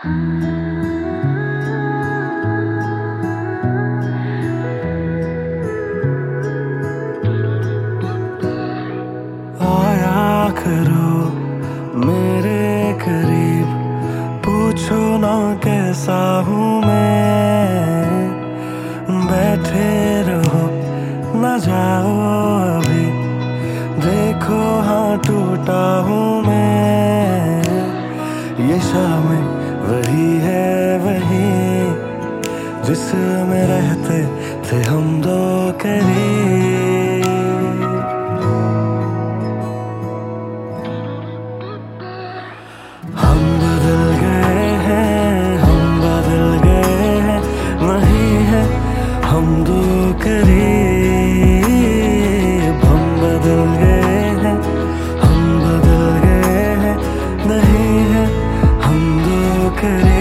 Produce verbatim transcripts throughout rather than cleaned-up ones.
आया करो मेरे करीब, पूछो ना कैसा हूँ मैं। बैठे रहो ना जाओ अभी, देखो हाँ टूटा हूँ मैं। ये शामें वही है वही, जिसमें रहते थे हम दो करीब। हम बदल गए हैं, हम बदल गए हैं, नहीं है हम दो करीब। हम बदल गए हैं, हम बदल गए हैं, नहीं है हम दो करीब।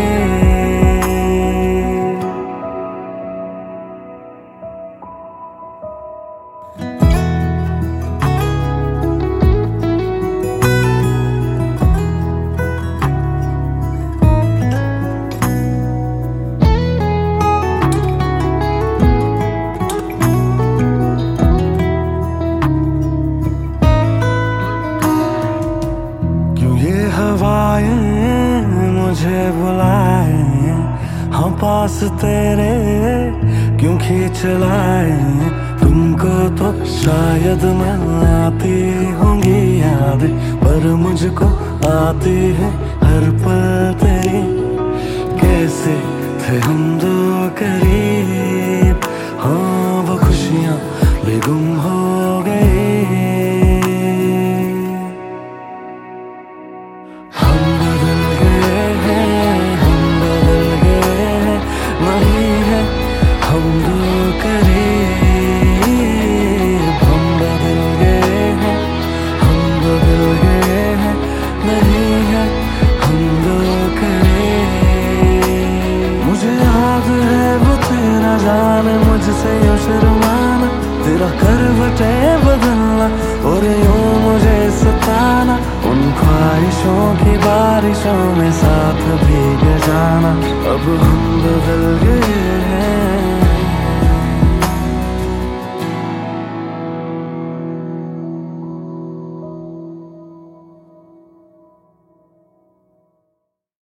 हवाएं मुझे बुलाए, हाँ पास तेरे क्यों खींच लाए। तुमको तो शायद मैं आती होंगी याद, पर मुझको आती है हर पल तेरी। कैसे थे हम दो करीब, हाँ वो खुशियाँ भी गुम हो गई। हम दो करीब, हम बदल गए हैं, हम बदल गए हैं, नहीं है हम दो करीब। मुझे याद है वो तेरा जाने मुझसे यूं शर्माना, तेरा करवटे बदलना और यूं मुझे सताना। उन ख्वाहिशों की बारिशों में साथ भीग जाना। अब हम बदल गए